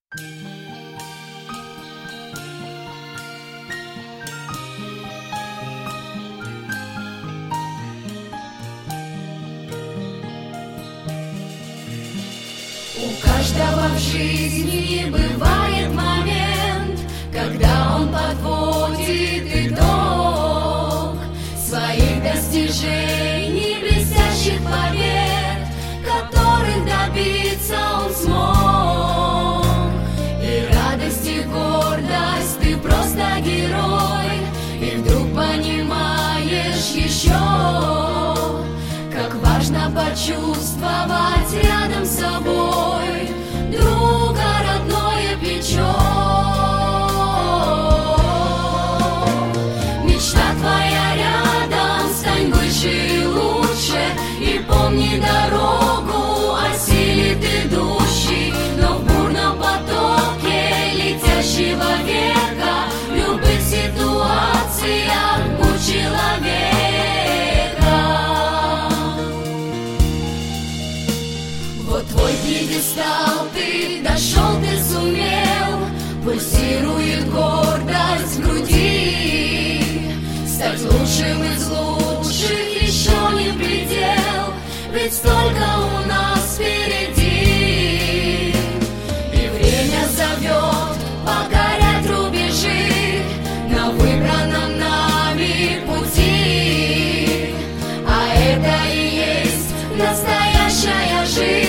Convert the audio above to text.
У каждого в жизни бывает момент, когда он подводит итог своих достижений, блестящих побед, которых добиться он смог. И радость, и гордость, ты просто герой, и вдруг понимаешь еще, как важно почувствовать рядом с собой друга, родное плечо. Мечта твоя рядом, стань выше и лучше, и помни дорогу, осилит идущий, но в бурном потоке летящего века в любых ситуациях будь человеком. Вот твой пьедестал, ты дошел, ты сумел, пульсирует гордость в груди. Стать лучшим из лучших еще не предел, ведь столько у нас впереди. И время зовет покорять рубежи на выбранном нами пути. А это и есть настоящая жизнь.